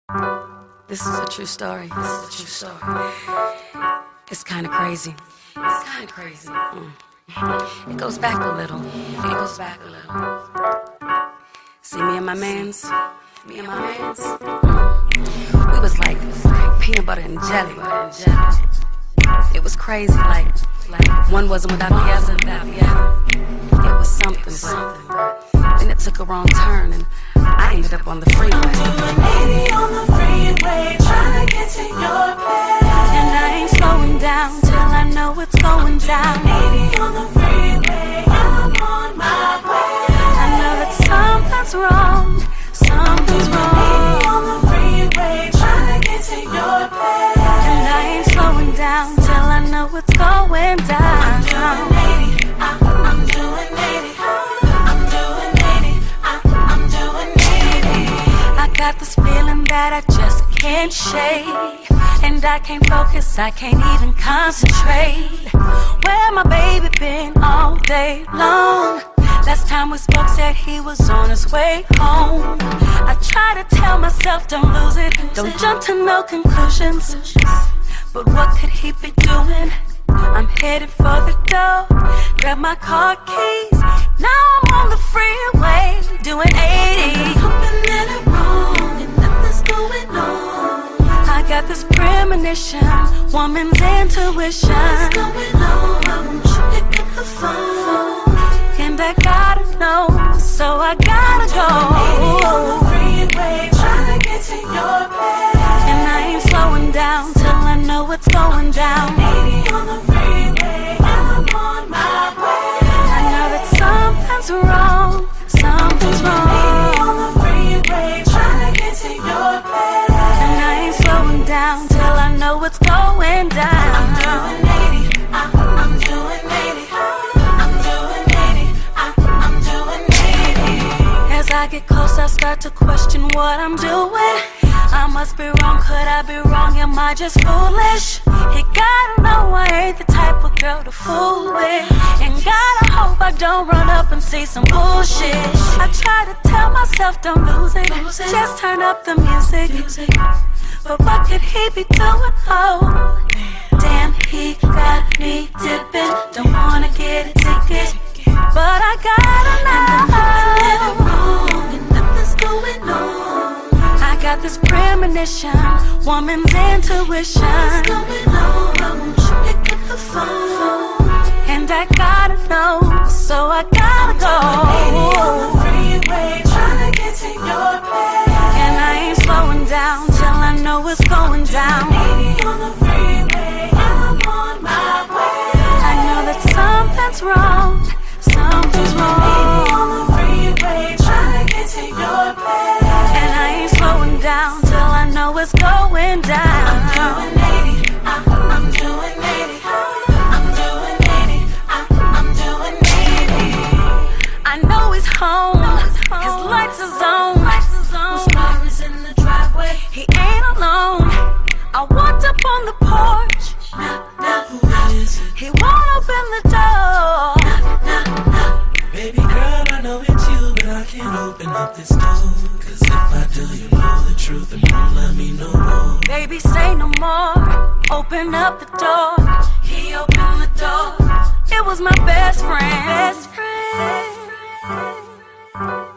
This is a true story. This is a true story. It's kind of crazy. It's kind of crazy. It goes back a little. It goes back a little. See, me and my mans. We was like peanut butter and jelly. It was crazy, like one wasn't without the other. It was something, but then it took a wrong turn and I ended up on the freeway. I'm doing 80 on the freeway, trying to get to your place. And I ain't slowing down till I know what's going down. 80 on the freeway, I'm on my way. I know that something's wrong, something's wrong. 80 on the freeway, trying to get to your place. And I ain't slowing down till I know what's going down. I'm doing 80, I'm doing 80, I'm doing 80. I got this feeling that I just can't shake, and I can't focus, I can't even concentrate. Where my baby been all day long? Last time we spoke said he was on his way home. I try to tell myself don't lose it, don't jump to no conclusions. But what could he be doing? I'm headed for the door, grab my car keys. Now I'm on the freeway, doing 80. Hoping that I'm wrong and nothing's going on. I got this premonition, woman's intuition. What's going on? I want you to pick up the phone. And I gotta know, so I gotta go. 80 on the freeway, trying to get to your place. And I ain't slowing down till I know what's going down. 80 on the freeway, I'm on my way. I know that something's wrong, something's 80 wrong. on the freeway, trying to get to your place. And I ain't slowing down till I know what's going down. I'm doing 80, I'm doing 80, I'm doing 80, I'm doing 80. As I get close, I start to question what I'm doing. I must be wrong, could I be wrong? Am I just foolish? You gotta know I ain't the type of girl to fool with. And gotta hope I don't run up and see some bullshit. I try to tell myself don't lose it, just turn up the music. But what could he be doing? Oh, damn, he got me dipping. Don't wanna get a ticket, but I gotta know. Wrong and nothing's going on. I got this premonition, woman's intuition. What's going on? I want you to pick up the phone. And I gotta know, so I gotta 80 on the go. freeway, trying to get to your place. And I ain't slowing down till I know what's going down. 80 on the freeway, I'm on my way. I know that something's wrong, something's 80 wrong. on the freeway, trying to get to your place. And I ain't slowing down till I know what's going down. I'm doing 80, I'm doing 80, I'm doing 80, I'm doing 80. I know he's home, his lights is on. Whose car is in the driveway? He ain't alone. I walked up on the porch, Now who is it? he won't open the door. Baby girl, I know it's you, but I can't open up this door. Cause if I do, you know the truth and won't let me know more. Baby, say no more, open up the door. He opened the door, it was my best friend.